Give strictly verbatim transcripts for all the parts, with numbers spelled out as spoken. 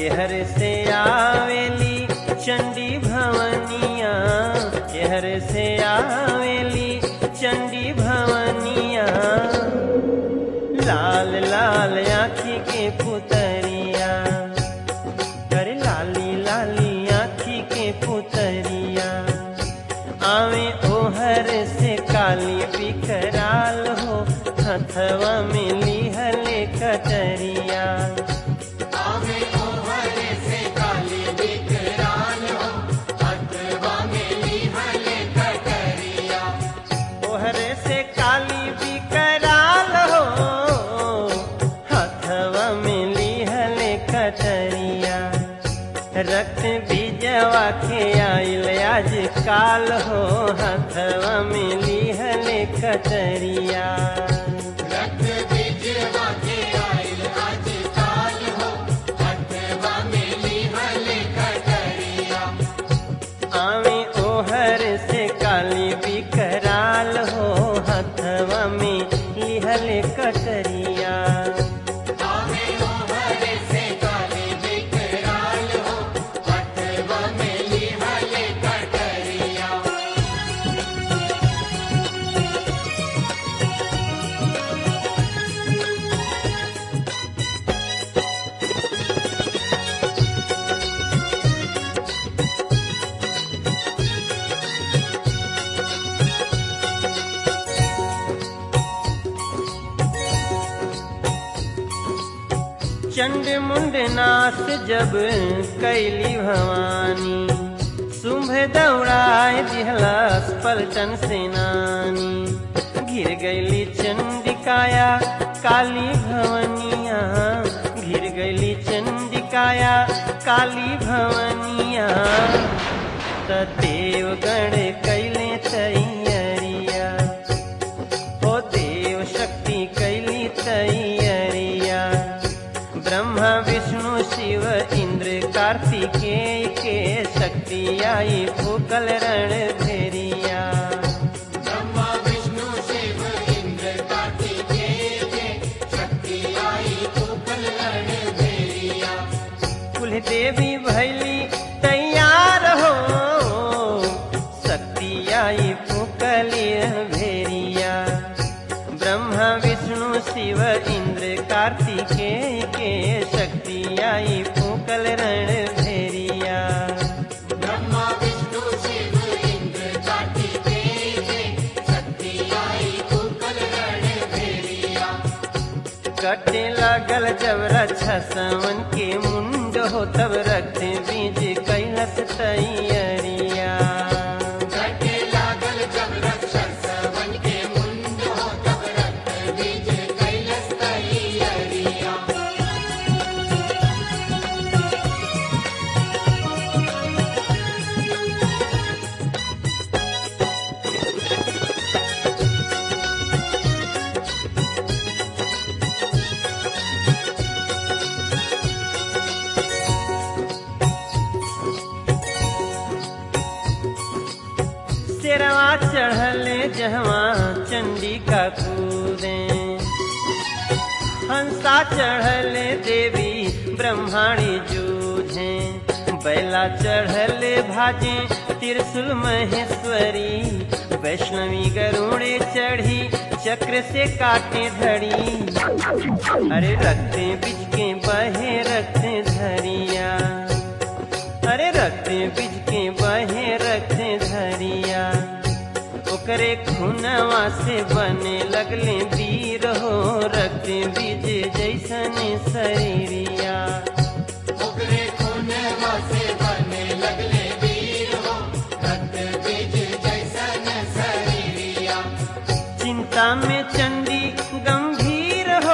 एहर से आवेली चंडी भवनिया, एहर से आवेली चंडी भवनिया। लाल लाल आँखी के पुतरिया, करे लाली लाली आँखी के पुतरिया। आवे ओहर से काली बिकराल हो, हथवा में लिहले कटरिया। आवे ओहर से काली बिकराल हो, हथवा में लिहले कटरिया। ओहर से काली बिकराल हो, हथवा में लिहले कटरिया। रक्त बीजवा के आइल आज काल हो, हथवा में लिहले कटरिया। रक्त बीजवा के आइल आज काल हो, हथवा में लिहले कटरिया। आवे ओहर से काली बिकराल हो, हथवा में लिहले कटरिया। आवे ओहर से काली बिकराल हो, हथवा में लिहले कटरिया। चंड मुंड नाश जब कैली भवानी, शुंभ दौड़ाए दिहलास पलटन सेनानी। घिर गईली चंडिकाया काली भवनिया, घिर गईली चंडिकाया काली भवनिया। त देवगण कैले तैयरिया, हो देव शक्ति कैली तैयरिया। ब्रह्मा विष्णु शिव इंद्र कार्तिकेय के शक्ति आई फूकल रण भेरिया। ब्रह्मा विष्णु शिव इंद्र कार्तिकेय के शक्ति आई फूकल रण भेरिया। कुल देवी भैली तैयार हो, शक्ति आई फूकली भेरिया। ब्रह्मा विष्णु शिव इंद्र कार्तिकेय के शक्ति आई फूकल रण भेरिया। ब्रह्मा विष्णु शिव इंद्र कार्तिकेय के शक्ति आई फूकल रण भेरिया। कटे लागल जब रक्षा सवन के मुंड हो, तब रक्त बीज कैलस तैयरिया। कटे लागल जब रक्षा सवन के मुंड हो, तब रक्त बीज कैलस तैयरिया। शेरवा चढ़ले जहवा चंडिका कूदे, हंसा चढ़ले देवी ब्रह्माणी जूझे। बैला चढ़ले भाजे त्रिशूल महेश्वरी, वैष्णवी गरुड़े चढ़ी चक्र से काटे धड़ी। अरे रक्त बीज के बहे रक्त धरिया, अरे रक्त बीज के बहे रक्त धरिया। ओकरे खूनवा से बने लगले वीर हो, रक्त बीज जैसन शरीरिया। ओकरे खूनवा से बने लगले वीर हो, रक्त बीज जैसन शरीरिया। चिंता में चंडी गंभीर हो,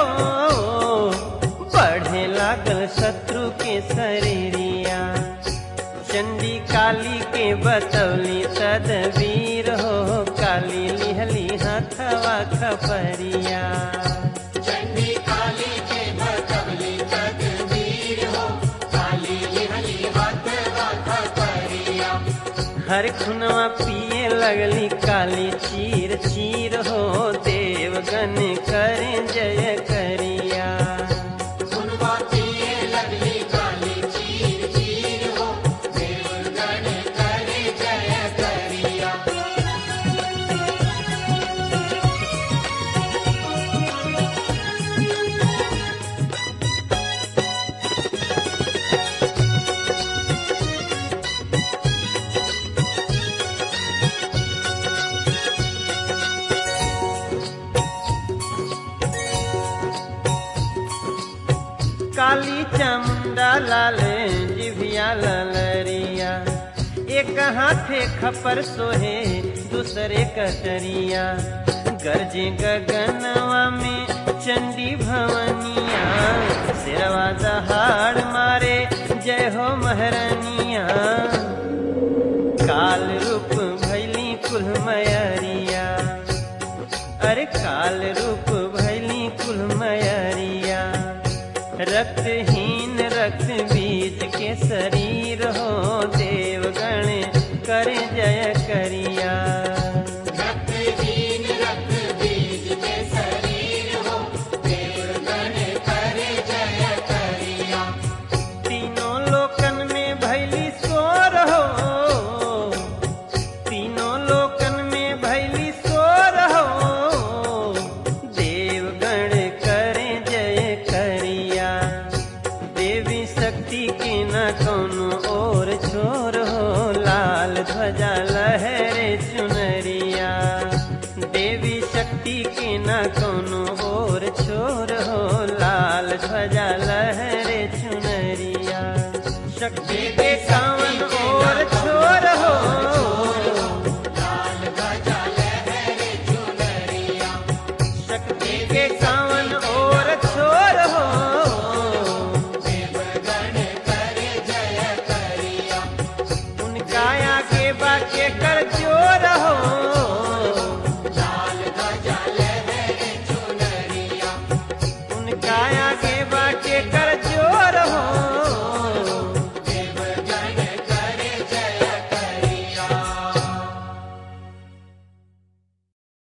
बढ़े लागल शत्रु के शरीरिया। चंडी काली के बतौली तदबीर हो, काली लिहली हथवा खपरिया। चंडी काली के बतौली तदबीर हो, काली लिहली हथवा खपरिया। हर खुनवा पिए लगली काली चीर चीर हो, देवगन करें जय करिया। खुनवा पिए लगली काली चीर चामुंडा लाल जिभिया ललरिया, एक हाथे खपर सोहे दूसरे कटरिया, गरजे गगनवा में चंडी भवनिया, सिरवा दहाड़ मारे जय हो महरनिया, काल रूप भैली कुल मयरिया, अरे काल रूप भैली कुल मयरिया, रक्तहीन रक्त बीज के शरीर हो